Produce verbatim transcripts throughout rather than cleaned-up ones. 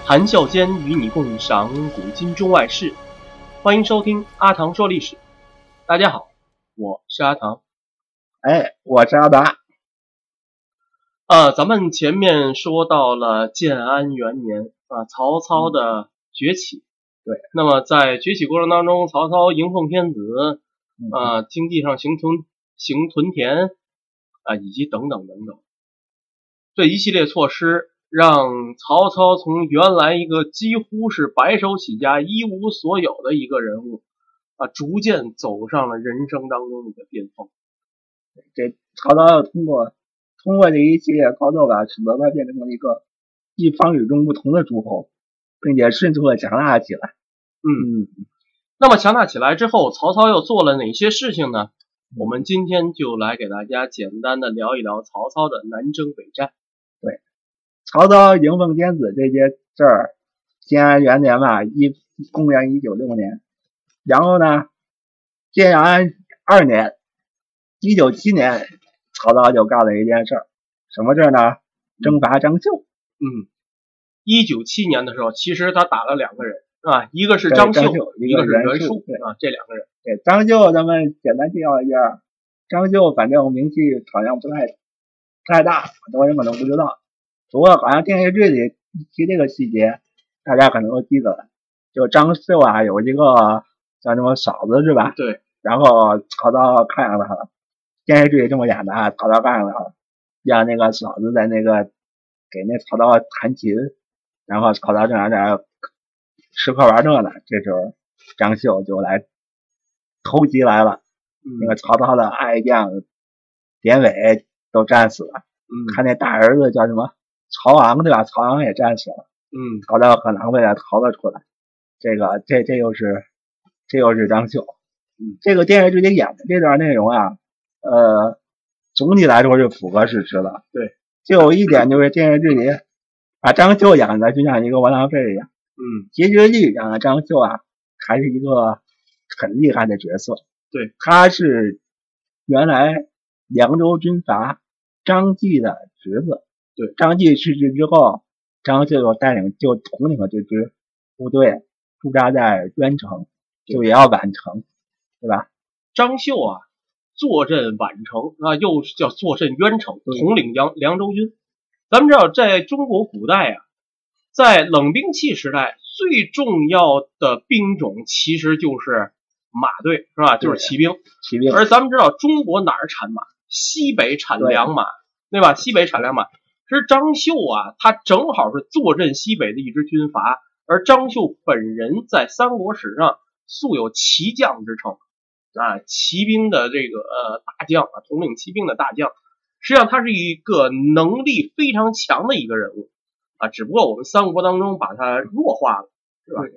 谈笑间与你共赏古今中外事，欢迎收听阿唐说历史。大家好，我是阿唐。 哎，我是阿达。 呃，咱们前面说到了建安元年啊，曹操的崛起。 对， 那么在崛起过程当中，曹操迎奉天子，啊、呃，经济上行屯行屯田啊、呃，以及等等等等，这一系列措施让曹操从原来一个几乎是白手起家、一无所有的一个人物啊，逐渐走上了人生当中的一个巅峰。 这曹操通过通过这一系列操作吧，使得他变成了一个一方与众不同的诸侯，并且迅速的强大起来。 嗯，那么强大起来之后，曹操又做了哪些事情呢？我们今天就来给大家简单的聊一聊曹操的南征北战。 对，曹操迎奉天子这些事儿，建安元年吧，一公元一九六年，然后呢，建安二年，一九七年，曹操就干了一件事儿，什么事儿呢？征伐张绣。 嗯，一九七年的时候，其实他打了两个人啊，一个是张绣，一个是袁术啊，这两个人。 对，张绣咱们简单介绍一下，张绣反正名气好像不太不太大，很多人可能不知道。不过好像电视剧里提这个细节，大家可能都记得了。就张绣啊，有一个叫什么嫂子是吧？ 对。 然后曹操看上他了，电视剧里这么演的啊，曹操看上他了，让那个嫂子在那个给那曹操弹琴，然后曹操正在那吃喝玩乐呢，这时候张绣就来偷袭来了， 嗯、 那个曹操的爱将典韦都战死了， 嗯， 他那大儿子叫什么曹昂对吧？曹昂也战死了， 嗯， 曹操很狼狈的逃了出来。这个这这又是这又是张绣， 嗯， 这个电视剧里演的这段内容啊，呃，总体来说是符合事实的。 对， 就有一点就是电视剧里把张绣演的就像一个窝囊废一样。 嗯， 其实历史上的张绣啊，还是一个很厉害的角色。 对， 他是原来凉州军阀张继的侄子。 对， 张继逝世之后，张绣就带领就统领了这支部队，驻扎在渊城，就也要宛城，对吧？ 张绣啊，坐镇宛城啊，又叫坐镇渊城，统领凉凉州军。咱们知道，在中国古代啊，在冷兵器时代，最重要的兵种其实就是马队，是吧？就是骑兵。 骑兵。 而咱们知道，中国哪儿产马？西北产良马， 对, 对吧？西北产良马。其实张绣啊，他正好是坐镇西北的一支军阀，而张绣本人在三国史上素有骑将之称啊，骑兵的这个呃大将啊，统领骑兵的大将。实际上他是一个能力非常强的一个人物啊，只不过我们三国当中把他弱化了，是吧？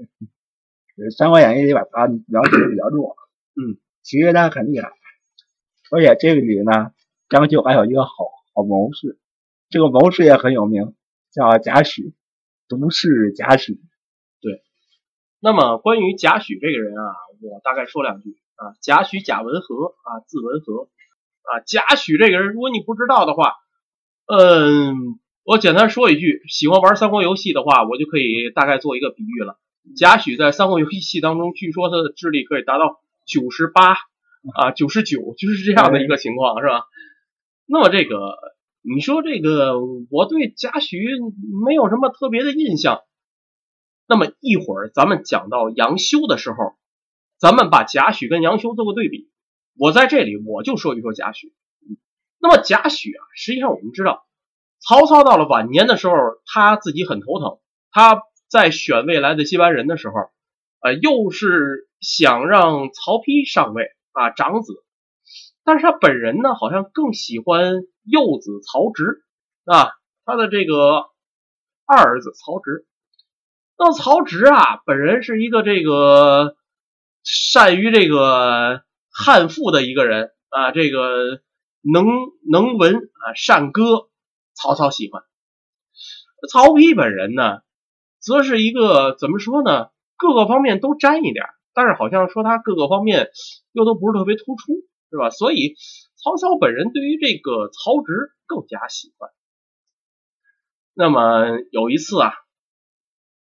《三国演义》里把他描写的比较弱， 嗯， 其实他很厉害，而且这个里呢，张绣还有一个好好谋士，这个谋士也很有名，叫贾诩，独士贾诩。 对，那么关于贾诩这个人啊，我大概说两句啊。贾诩贾文和啊，字文和啊。贾诩这个人，如果你不知道的话，嗯，我简单说一句，喜欢玩三国游戏的话，我就可以大概做一个比喻了。贾诩在三国游戏当中，据说他的智力可以达到九十八啊，九十九，就是这样的一个情况，是吧？那么这个，你说这个，我对贾诩没有什么特别的印象。那么一会儿咱们讲到杨修的时候，咱们把贾诩跟杨修做个对比。我在这里我就说一说贾诩。那么贾诩啊，实际上我们知道，曹操到了晚年的时候，他自己很头疼。他在选未来的接班人的时候，呃，又是想让曹丕上位啊，长子。但是他本人呢，好像更喜欢幼子曹植啊，他的这个二儿子曹植。那曹植啊，本人是一个这个善于这个汉赋的一个人啊，这个能能文啊，善歌，曹操喜欢。曹丕本人呢，则是一个怎么说呢，各个方面都沾一点，但是好像说他各个方面又都不是特别突出，是吧？所以曹操本人对于这个曹植更加喜欢。那么有一次啊，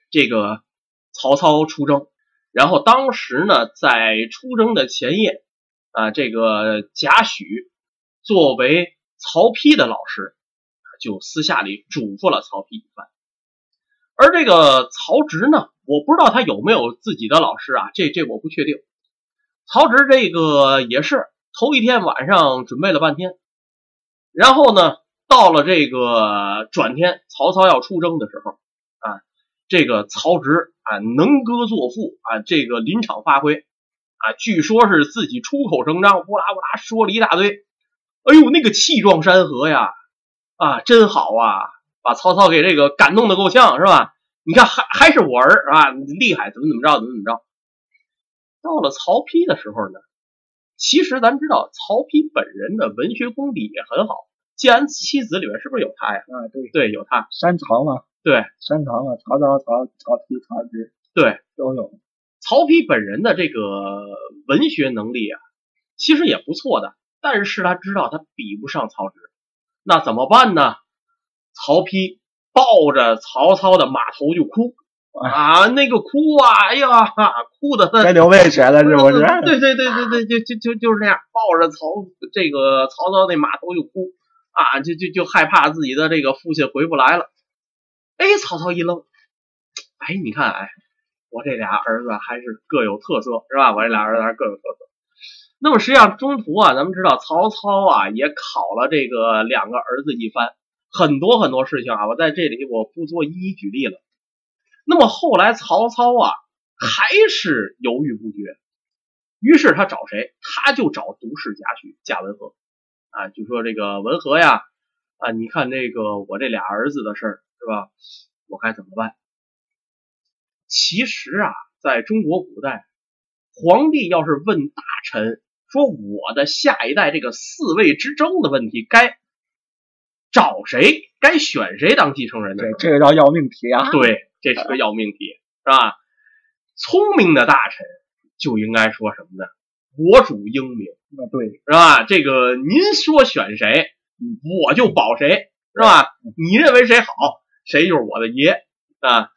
这个曹操出征。然后当时呢，在出征的前夜啊，这个贾诩作为曹丕的老师，就私下里嘱咐了曹丕一番。而这个曹植呢，我不知道他有没有自己的老师啊，这这我不确定。曹植这个也是头一天晚上准备了半天，然后呢，到了这个转天曹操要出征的时候啊，这个曹植啊能歌作赋啊，这个临场发挥啊，据说是自己出口成章，呼啦呼啦说了一大堆。哎呦，那个气壮山河呀，啊，真好啊，把曹操给这个感动的够呛，是吧？你看还还是我儿啊，厉害，怎么怎么着，怎么怎么着。到了曹丕的时候呢，其实咱知道曹丕本人的文学功底也很好，建安七子里面是不是有他呀？ 啊，对对，有他。 三曹嘛， 对， 三曹嘛，曹操、曹曹丕、曹植， 对， 都有。 曹丕本人的这个文学能力啊，其实也不错的，但是他知道他比不上曹植，那怎么办呢？曹丕抱着曹操的马头就哭啊，那个哭啊，哎呀，哭的他该流泪血了，是不是？ 对对对对对，就就就就是那样，抱着曹这个曹操那马头就哭啊，就就就害怕自己的这个父亲回不来了。哎，曹操一愣，哎，你看，哎，我这俩儿子还是各有特色，是吧？我这俩儿子还是各有特色。那么实际上中途啊，咱们知道曹操啊也考了这个两个儿子一番，很多很多事情啊，我在这里我不做一一举例了。那么后来曹操啊还是犹豫不决，于是他找谁？他就找独士贾诩贾文和啊，就说这个文和呀啊，你看这个我这俩儿子的事儿是吧？我该怎么办？其实啊，在中国古代，皇帝要是问大臣说我的下一代这个四位之争的问题，该找谁，该选谁当继承人的时候， 这个叫要命题啊！ 对，这是个要命题，是吧？聪明的大臣就应该说什么呢？我主英明， 啊，对， 是吧？这个您说选谁，我就保谁，是吧？你认为谁好，谁就是我的爷啊。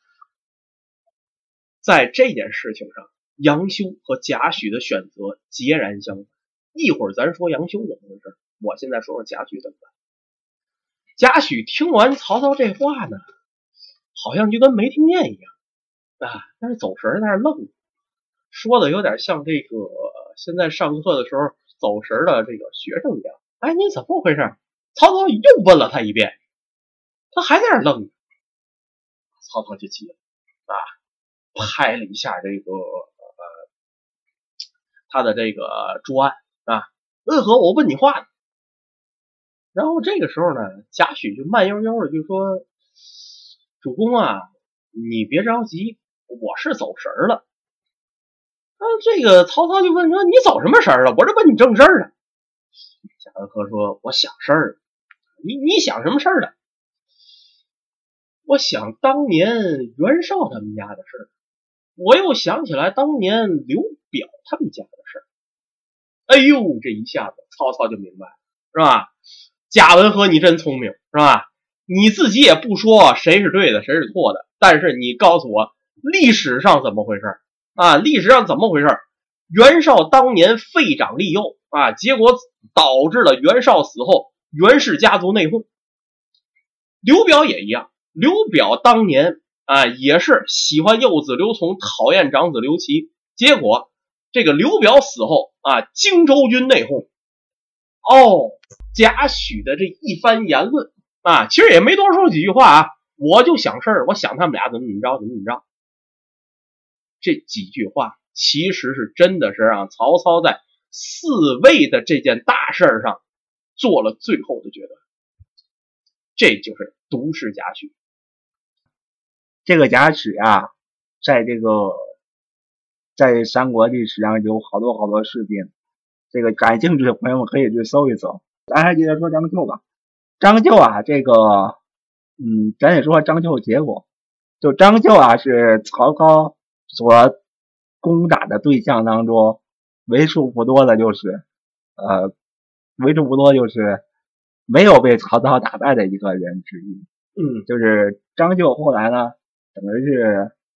在这件事情上，杨修和贾诩的选择截然相反。一会儿咱说杨修怎么回事，我现在说说贾诩怎么办。贾诩听完曹操这话呢，好像就跟没听见一样啊，但是走神在那愣着，说的有点像这个现在上课的时候走神的这个学生一样。哎，你怎么回事？曹操又问了他一遍，他还在那愣着。曹操就急了啊，拍了一下这个呃他的这个桌案啊，文和，我问你话呢。然后这个时候呢，贾诩就慢悠悠的就说：“主公啊，你别着急，我是走神了。”啊，这个曹操就问说：“你走什么神了？我这问你正事儿呢。”贾文和说：“我想事儿。”你你想什么事儿呢？我想当年袁绍他们家的事儿，我又想起来当年刘表他们家的事儿。哎呦，这一下子曹操就明白了，是吧？贾文和你真聪明，是吧？你自己也不说谁是对的谁是错的，但是你告诉我历史上怎么回事啊？历史上怎么回事？袁绍当年废长立幼啊，结果导致了袁绍死后袁氏家族内讧。刘表也一样，刘表当年啊也是喜欢幼子刘琮，讨厌长子刘琦，结果这个刘表死后啊，荆州军内讧。哦，贾诩的这一番言论啊，其实也没多说几句话啊，我就想事儿，我想他们俩怎么怎么着，怎么怎么着。这几句话其实是真的是让曹操在四位的这件大事上做了最后的决断。这就是独士贾诩。 这个贾诩啊，在这个在三国历史上有好多好多视频，这个感兴趣的朋友们可以去搜一搜。咱还接着说张绣吧。张绣啊，这个嗯，咱也说张绣结果。就张绣啊，是曹操所攻打的对象当中为数不多的，就是呃，为数不多就是没有被曹操打败的一个人之一。 嗯， 就是张绣后来呢，等于是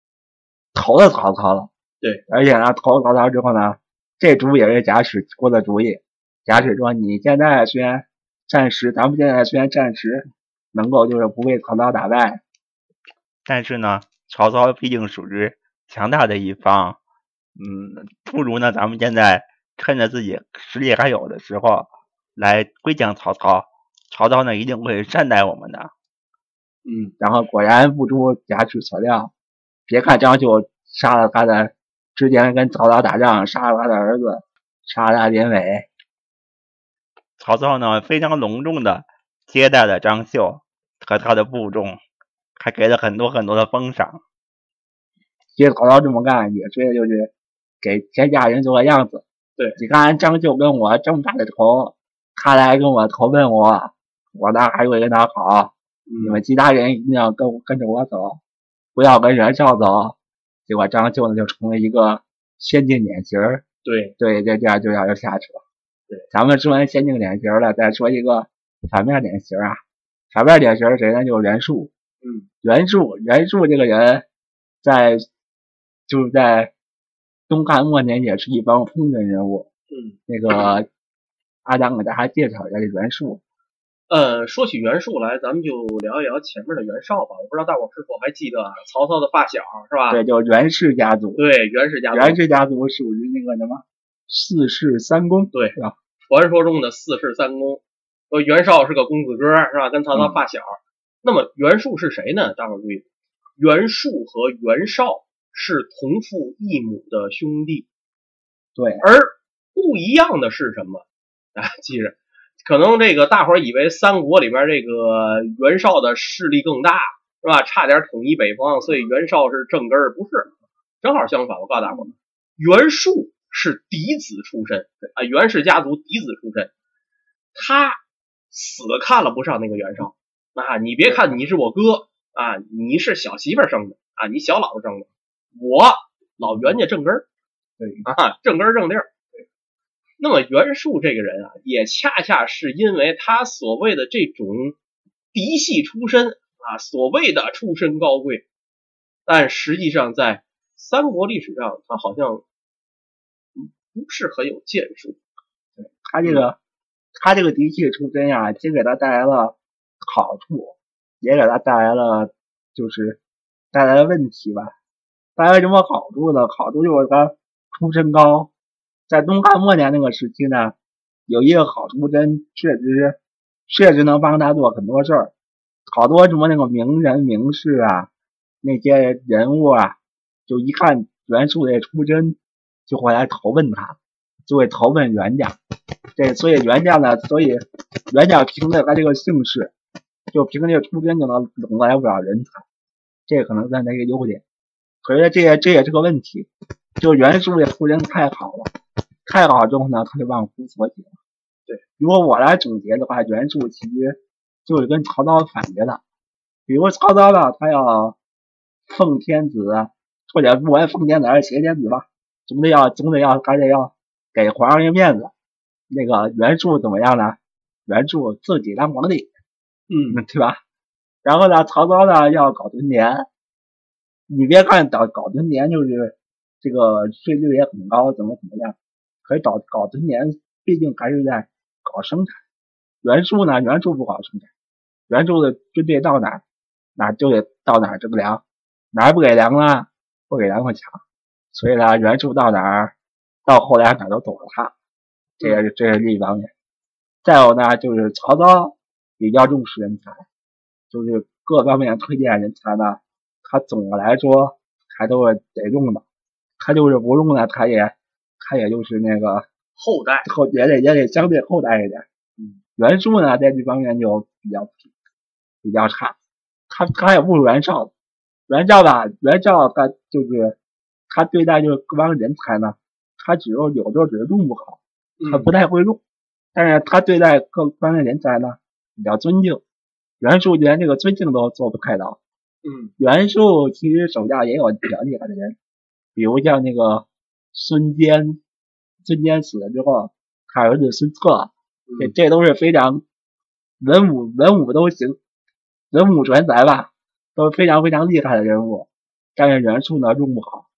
投了曹操了。 对， 而且呢，投了曹操之后呢，这主意也是贾诩出的主意。贾诩说：“你现在虽然暂时，咱们现在虽然暂时能够就是不被曹操打败， 但是呢，曹操毕竟属于强大的一方，嗯，不如呢，咱们现在趁着自己实力还有的时候来归降曹操，曹操呢一定会善待我们的。” 嗯，然后果然不出贾诩所料，别看张绣杀了他的，之前跟曹操打仗杀了他的儿子，杀了他典韦， 曹操呢非常隆重的接待了张绣和他的部众，还给了很多很多的封赏。 其实曹操这么干也是就是给天下人做个样子。 对， 你看张绣跟我这么大的仇，他来跟我投奔我，我呢还会跟他好。你们其他人一定要跟跟着我走，不要跟袁绍走。结果张绣呢就成了一个先进典型。 对对，这这样就要就下去了。 对， 咱们说完先进典型了，再说一个反面典型啊。反面典型是谁呢？就是袁术。 嗯， 袁术，袁术这个人在就是在东汉末年也是一帮风云人物。 嗯， 那个阿当给大家介绍一下这袁术。 呃，说起袁术来，咱们就聊一聊前面的袁绍吧。我不知道大伙是否还记得曹操的发小是吧？ 对，就是袁氏家族。 对，袁氏家族。 袁氏家族属于那个什么四世三公， 对， 是吧？ 传说中的四世三公。说袁绍是个公子哥是吧？跟曹操发小。嗯、那么袁术是谁呢？大伙注意，袁术和袁绍是同父异母的兄弟。 对， 而不一样的是什么？啊，记着。可能这个大伙儿以为三国里边这个袁绍的势力更大是吧？差点统一北方，所以袁绍是正根儿，不是，正好相反。我告诉大伙儿，袁术是嫡子出身啊，袁氏家族嫡子出身，他死看了不上那个袁绍啊！你别看你是我哥啊，你是小媳妇生的啊，你小老子生的，我老袁家正根儿，对啊，正根儿正地儿。那么袁术这个人啊，也恰恰是因为他所谓的这种嫡系出身啊，所谓的出身高贵，但实际上在三国历史上，他好像不是很有建树。 对，他这个、嗯、他这个嫡系出身啊，既给他带来了好处，也给他带来了就是带来了问题吧。带来什么好处呢？好处就是他出身高。在东汉末年那个时期呢，有一个好出身，确实确实能帮他做很多事儿。好多什么那个名人名士啊，那些人物啊，就一看袁术的出身，就会来投奔他，就会投奔袁家。对，所以袁家呢，所以袁家凭着他这个姓氏，就凭这个出身就能拢来不少人才，这可能算他一个优点。可是这也这也是个问题，就袁术的出身太好了。太好之后呢，他就忘乎所以了。 对， 如果我来总结的话，袁术其实就是跟曹操反着的。比如曹操呢，他要奉天子，或者不管奉天子还是挟天子吧，总得要总得要还得要给皇上一个面子。那个袁术怎么样呢？袁术自己当皇帝， 嗯， 对吧？然后呢，曹操呢要搞屯田。你别看搞搞屯田就是这个税率也很高，怎么怎么样。可是搞搞屯田，毕竟还是在搞生产。袁术呢，袁术不搞生产，袁术的军队到哪儿，哪就得到哪儿征粮，哪儿不给粮了，不给粮会抢。所以呢，袁术到哪儿，到后来哪儿都走了他，这也是这是另一方面。再有呢，就是曹操比较重视人才，就是各方面推荐人才呢，他总的来说还都是得用的，他就是不用呢，他也。他也就是那个后代后也得也得相对后代一点。嗯，袁术呢在这方面就比较比较差，他他也不如袁绍。袁绍吧，袁绍他就是他对待就是各方人才呢，他只有有时候只是用不好，他不太会用，嗯、但是他对待各方面人才呢比较尊敬。袁术连这个尊敬都做不太到。 嗯， 袁术其实手下也有比较厉害的人，比如像那个。孙坚，孙坚死了之后，他儿子孙策，这这都是非常文武文武都行，文武全才吧，都是非常非常厉害的人物。但是袁术呢用不好，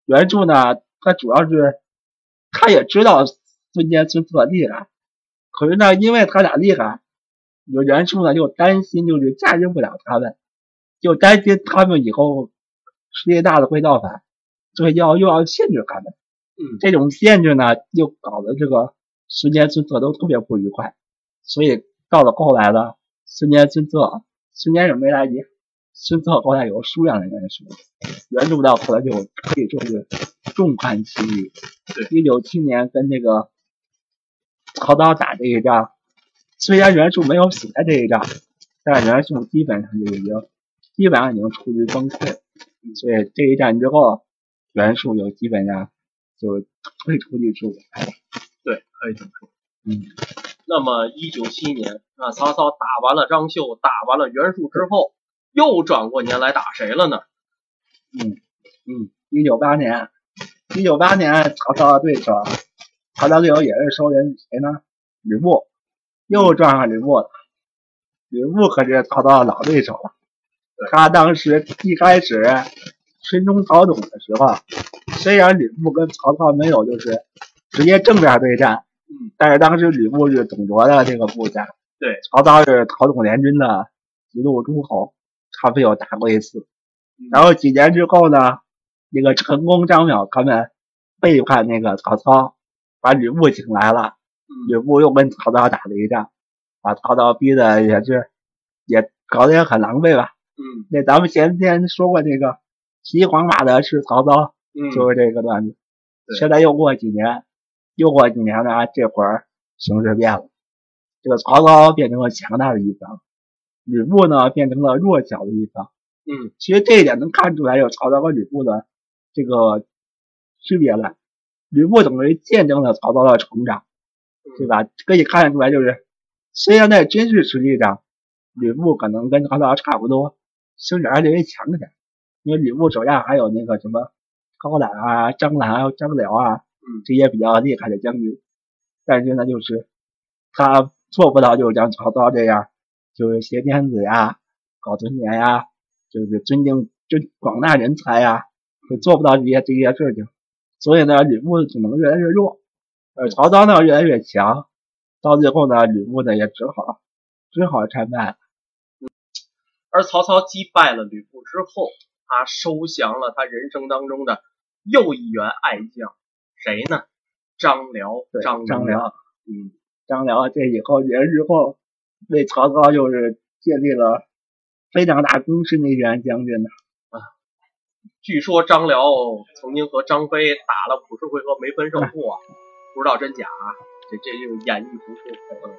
袁术呢，他主要是他也知道孙坚孙策厉害，可是呢，因为他俩厉害，有袁术呢就担心就是驾驭不了他们，就担心他们以后实力大的会造反，所以要又要限制他们。 嗯， 这种限制呢，又搞得这个孙坚孙策都特别不愉快，所以到了后来呢，孙坚孙策，孙坚是没来及，孙策后来有数量的元素，袁术到后来就可以说是众叛亲离。 对， 一九七年跟那个曹操打这一仗，虽然袁术没有死在这一仗，但袁术基本上就已经基本上已经处于崩溃了，所以这一战之后，袁术就基本上就退出历史舞台了。 对，可以这么说。 嗯， 那么一九七一年啊，曹操打完了张绣，打完了袁术之后，又转过年来打谁了呢？ 嗯嗯，一九八年，一九八年曹操的对手，曹操对手也是熟人谁呢？吕布，又撞上吕布了。吕布可是曹操的老对手了。他当时一开始孙中讨董的时候，虽然吕布跟曹操没有就是直接正面对战， 嗯， 但是当时吕布是董卓的这个部下， 对， 曹操是讨董联军的一路诸侯，他们有打过一次。然后几年之后呢，那个陈宫、张邈他们背叛那个曹操，把吕布请来了，吕布又跟曹操打了一仗，把曹操逼的也是也搞得也很狼狈吧。 嗯， 那咱们前天说过这个骑黄马的是曹操， 嗯， 就是这个段子。 对， 现在又过几年，又过几年呢，这会儿形势变了，这个曹操变成了强大的一方，吕布呢变成了弱小的一方。 嗯， 其实这一点能看出来有曹操和吕布的这个区别了。吕布等于见证了曹操的成长，对吧？可以看得出来，就是虽然在军事实力上，吕布可能跟曹操差不多，甚至还略微强一点，因为吕布手下还有那个什么高览啊、张兰啊、张辽啊，这些比较厉害的将军。但是呢，就是他做不到，就是像曹操这样，就是挟天子呀、搞尊严呀。就是尊敬就广大人才呀、啊，就做不到这些这些事情，所以呢，吕布只能越来越弱，而曹操呢越来越强，到最后呢，吕布呢也只好只好参败了。 而曹操击败了吕布之后，他收降了他人生当中的又一员爱将，谁呢？张辽。张张辽， 嗯， 张辽这以后人之后为曹操就是建立了非常大功勋的一员将军呢。 啊，据说张辽曾经和张飞打了五十回合没分胜负啊，不知道真假啊，这这就是演绎不出。嗯，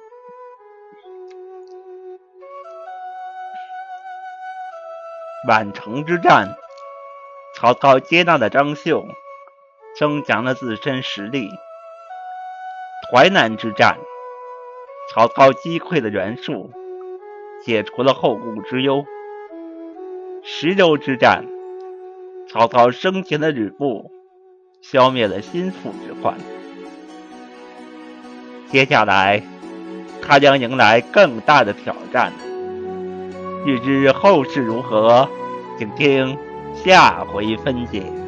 宛城之战，曹操接纳了张绣，增强了自身实力。淮南之战，曹操击溃了袁术，解除了后顾之忧。石州之战，曹操生擒了吕布，消灭了心腹之患。接下来，他将迎来更大的挑战。欲知后事如何，请听下回分解。